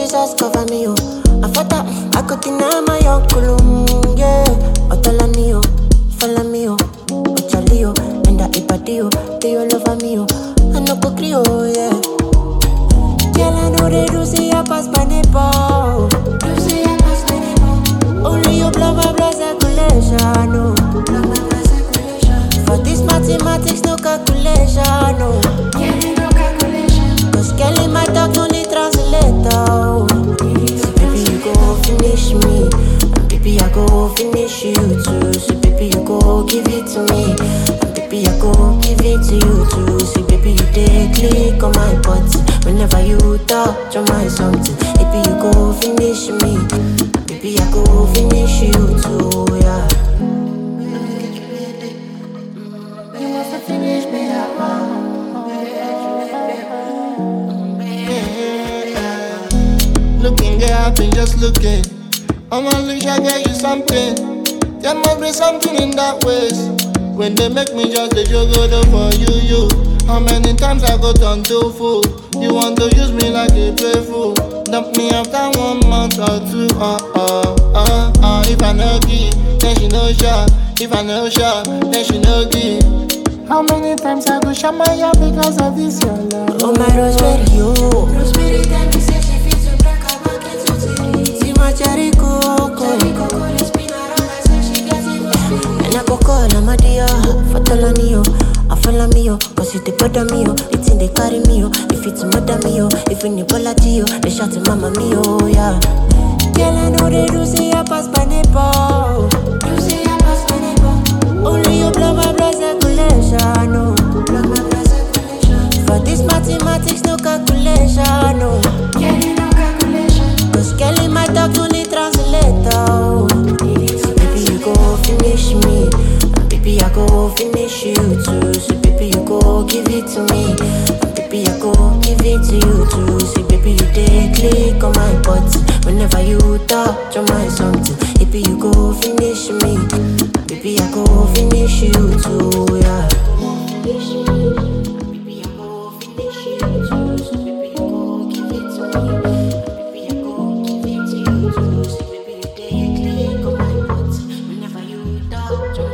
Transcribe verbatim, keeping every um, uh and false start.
Jesus cover me, oh. I thought that I could deny my uncle, mm, yeah. Otalani, oh, follow me, oh. Ochali, oh, and that ipati, oh. They all over me, oh. I no go cry, oh, yeah. Girl, I know they do see I pass my neighbor. Do see I pass my neighbor. Only you blow my blood circulation, no. Blow my blood circulation. For this mathematics, no calculation, no. Yeah, no calculation. Cause girl in my talk, no need translator, oh. So baby, you go finish me. And baby, I go finish you too. So baby, you go give it to me. And baby, I go give it to you too. See, baby, you take click on my button. Whenever you touch on my something, baby, you go finish me. Baby, I go finish you too, yeah. You must have finished me, yeah. Looking, girl, I've been just looking. On my leash, I get you something. There must be something in that waist. When they make me just a joke for you, you. How many times I got on to fool? You want to use me like a playful. Dump me after one month or two. Uh uh uh uh. If I no give, then she no shot. If I no shot, then she no give. How many times I go shut my eye because of this your love? Oh my Rosemary, oh. Rosemary tell me say she feels to break her back into tea. See my cherry coco. Cherry coco, they spin around like say she gets it for speed. And I go call her my dear, for Tolanio. I follow me, oh, cause it bother me, oh. It's in they carry me, oh. If it's mother me, oh. If in the volatile, oh. They shout to mama me, oh, yeah. Girl, I know they do say I pass my neighbor. You say I pass my neighbor. Only you blow my blood circulation, no. Blow my blood circulation. For this mathematics, no calculation, no. Yeah, no calculation. Cause girl in my talk, no need translator, oh. So baby, you go finish me. Baby, I go finish you too. So baby, you go give it to me. And baby, I go give it to you too. See, baby, you take click on my button. Whenever you touch on my something, baby, you go finish me. Baby, I go finish you too, yeah. Finish me. Baby, I go finish you too. So baby, you go give it to me. Baby, I go give it to you too. See, baby, you take click on my button. Whenever you touch on